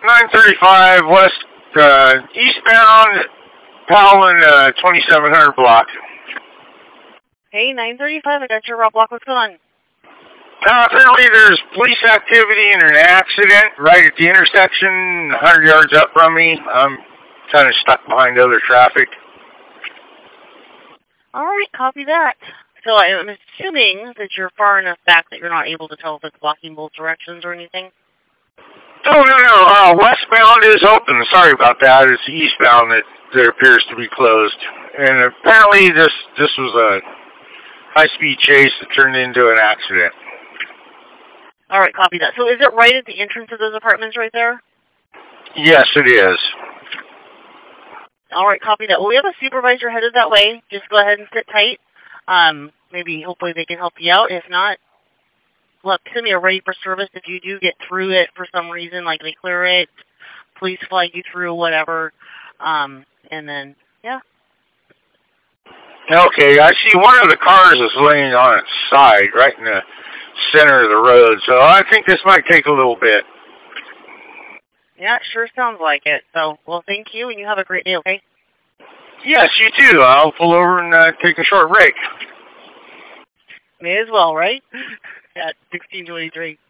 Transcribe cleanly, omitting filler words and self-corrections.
935 West, eastbound, Powell 2700 block. Hey, 935, I got your raw block. What's going on? Apparently there's police activity and an accident right at the intersection, 100 yards up from me. I'm kind of stuck behind other traffic. All right, copy that. So I'm assuming that you're far enough back that you're not able to tell if it's blocking both directions or anything? Oh, no. Westbound is open. Sorry about that. It's eastbound that appears to be closed. And apparently this was a high-speed chase that turned into an accident. All right, copy that. So is it right at the entrance of those apartments right there? Yes, it is. All right, copy that. Well, we have a supervisor headed that way. Just go ahead and sit tight. Maybe, hopefully they can help you out. If not, look, send me a ready for service if you do get through it for some reason, like they clear it, police flag you through, whatever. And then, yeah. Okay, I see one of the cars is laying on its side, right in the center of the road, so I think this might take a little bit. Yeah, it sure sounds like it. So, well, thank you, and you have a great day, okay? Yes, you too. I'll pull over and take a short break. May as well, right? At 1623.